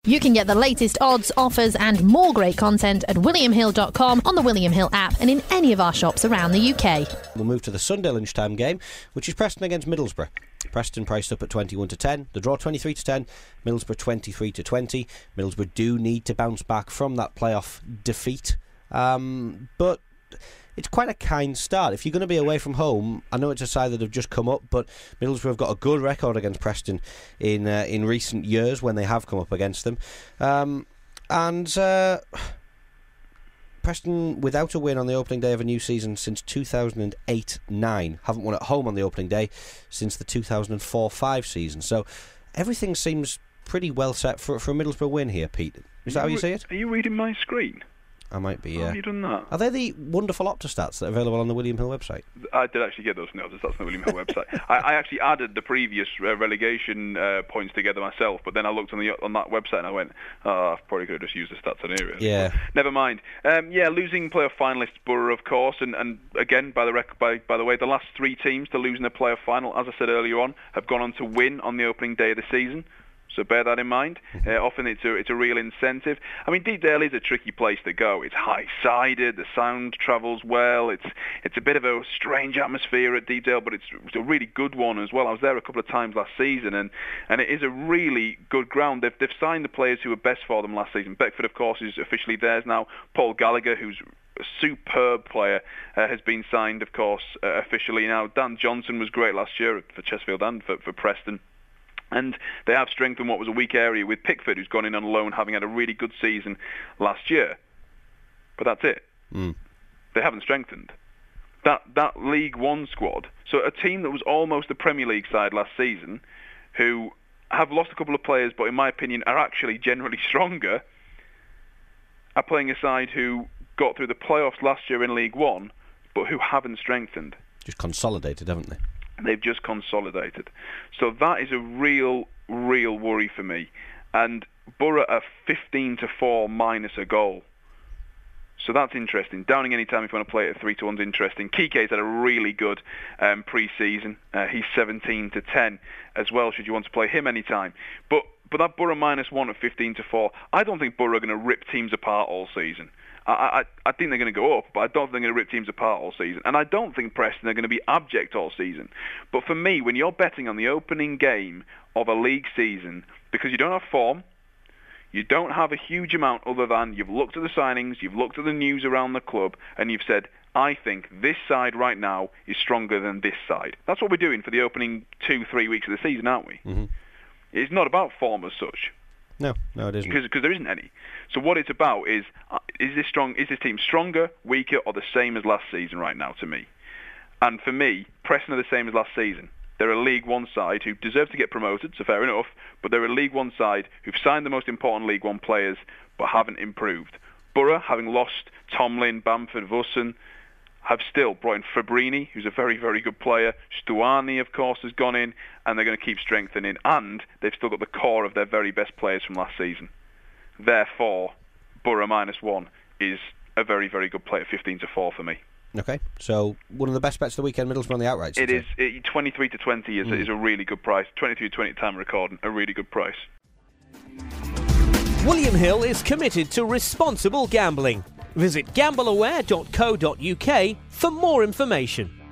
You can get the latest odds, offers and more great content at williamhill.com, on the William Hill app and in any of our shops around the UK. We'll move to the Sunday lunchtime game, which is Preston against Middlesbrough. Preston priced up at 21-10. The draw 23-10. Middlesbrough 23-20. Middlesbrough do need to bounce back from that playoff defeat. But it's quite a kind start. If you're going to be away from home, I know it's a side that have just come up, but Middlesbrough have got a good record against Preston in recent years when they have come up against them. Preston, without a win on the opening day of a new season since 2008-09, haven't won at home on the opening day since the 2004-05 season. So everything seems pretty well set for a Middlesbrough win here, Pete. Is that how you see it? Are you reading my screen? I might be, yeah. Have you done that? Are they the wonderful Optastats that are available on the William Hill website? I did actually get those from the Optastats on the William Hill website. I actually added the previous relegation points together myself, but then I looked on that website and I went, I probably could have just used the stats on here. Yeah. But never mind. Losing playoff finalists Borough, of course, and again, by the way, the last three teams to lose in the playoff final, as I said earlier on, have gone on to win on the opening day of the season. So bear that in mind. Often it's a real incentive. I mean, Deepdale is a tricky place to go. It's high-sided. The sound travels well. It's a bit of a strange atmosphere at Deepdale, but it's a really good one as well. I was there a couple of times last season, and it is a really good ground. They've signed the players who were best for them last season. Beckford, of course, is officially theirs now. Paul Gallagher, who's a superb player, has been signed, of course, officially now. Dan Johnson was great last year for Chesterfield and for Preston. And they have strengthened what was a weak area with Pickford, who's gone in on loan, having had a really good season last year. But that's it. They haven't strengthened. That League One squad, so a team that was almost a Premier League side last season, who have lost a couple of players, but in my opinion are actually generally stronger, are playing a side who got through the playoffs last year in League One, but who haven't strengthened. Just consolidated, haven't they? They've just consolidated. So that is a real worry for me. And Borough are 15-4 minus a goal. So that's interesting. Downing anytime if you want to play it at 3-1 is interesting. Kike's had a really good pre-season. He's 17-10 as well, should you want to play him anytime. But that Borough -1 at 15-4, I don't think Borough are going to rip teams apart all season. I think they're going to go up, but I don't think they're going to rip teams apart all season. And I don't think Preston are going to be abject all season. But for me, when you're betting on the opening game of a league season, because you don't have form, you don't have a huge amount other than you've looked at the signings, you've looked at the news around the club, and you've said, I think this side right now is stronger than this side. That's what we're doing for the opening 2-3 weeks of the season, aren't we? Mm-hmm. It's not about form as such. No, it isn't. Because there isn't any. So what it's about is this team stronger, weaker, or the same as last season right now to me? And for me, Preston are the same as last season. They're a League One side who deserve to get promoted, so fair enough, but they're a League One side who've signed the most important League One players but haven't improved. Borough, having lost Tomlin, Bamford, Vussen, have still brought in Fabrini, who's a very, very good player. Stuani, of course, has gone in, and they're going to keep strengthening. And they've still got the core of their very best players from last season. Therefore, Borough -1 is a very, very good play at 15-4 for me. Okay, so one of the best bets of the weekend, Middlesbrough on the outright. It is. 23-20 is a really good price. 23-20 time recording, a really good price. William Hill is committed to responsible gambling. Visit gambleaware.co.uk for more information.